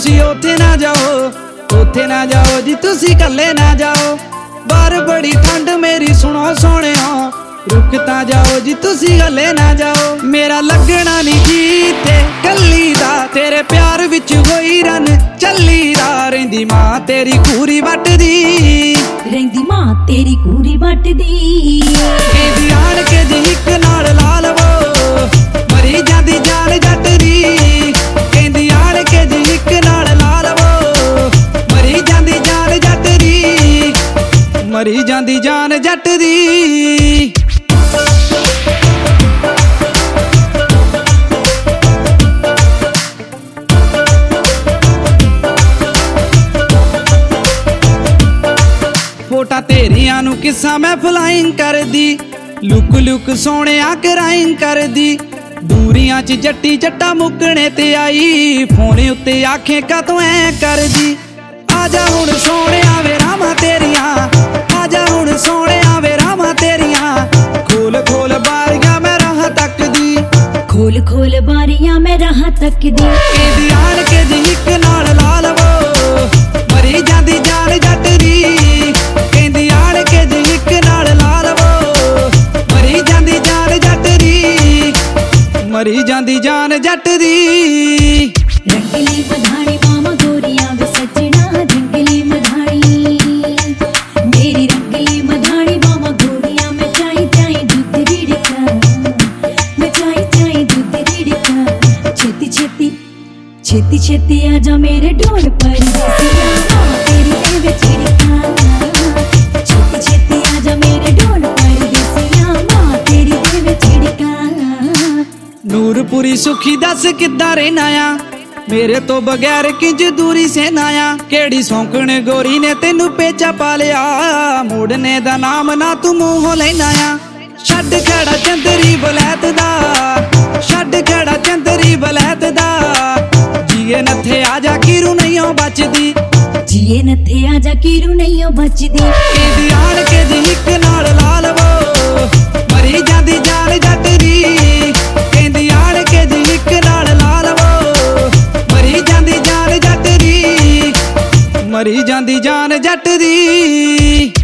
तुसी ओथे ना जाओ जी तुसी कल्ले ना जाओ। बाहर बड़ी ठंड मेरी सुनो सोहणिया, रुक तां जाओ जी तुसी गले ना जाओ। मेरा लगना नहीं जी ते कल्ली दा, तेरे प्यार विच होई रन चली दा। रहिंदी मां तेरी कूरी वटदी, रहिंदी मां तेरी कूरी वटदी। कहदी आण के जी हिक नाल ला लवो, मरी जांदी जान जट दी। कहदी आण के जी हिक नाल ला लवो, मरी जांदी जान जट दी, मरी जांदी जान जट दी। फोटा तेरिया नू किस्सा मैं फ्लाइंग कर दी, लुक लुक सोहणिया कराइंग कर दी। दूरियां च जट्टी जट्टा मुकने ते आई, फोन उत्ते आखे कातों ऐ कर दी। आजा हुण सोहणिया वे रावां तेरियां, आजा हुण सोहणिया वे रावां तेरियां। खोल खोल बारियां मैं राह तकदी, खोल खोल बारियां मैं राह तकदी। कहदी आण के जी हिक नाल ला लवो, मरी जांदी जान जट दी। कहदी आण के जी हिक नाल ला लवो, मरी जांदी जान जट दी, मरी जांदी जान जट दी। रंगली मधाणी मामा गोरियां वे सजना, जंगली मधाणी मेरी रंगली मधाणी मामा गोरियां। मैं चाई चाई दूध रिड़का, मैं चाई चाई दूध रिड़का। छेती छेती छेती छेती आजा मेरे ढोल पर, मां तेरी एवे छिड़का। छेती छेती आजा मेरे ढोल पर, मां तेरी एवे छिड़का। नूरपुरी सुखी दस किद्दां रहना आ, मेरे तो बगैर किंज दूरी से नाया। केड़ी सौंकण गोरी ने तेनू पेचा पा लिया, मोड़ने दा नाम ना तू मूंहों लेना आ। छड्ड खड़ा चंदरी बलैत दा, छड्ड खड़ा चंदरी बलैत दा। जिए नथे आजा कीरू नहीं बचदी, जिए नथे आजा कीरू नहीं बचदी। कहदी आण के जी हिक नाल ला लवो, मरी जांदी जान जट दी। कहदी आण के जी हिक नाल ला लवो, मरी जांदी जान जट दी, मरी जांदी जान जट दी।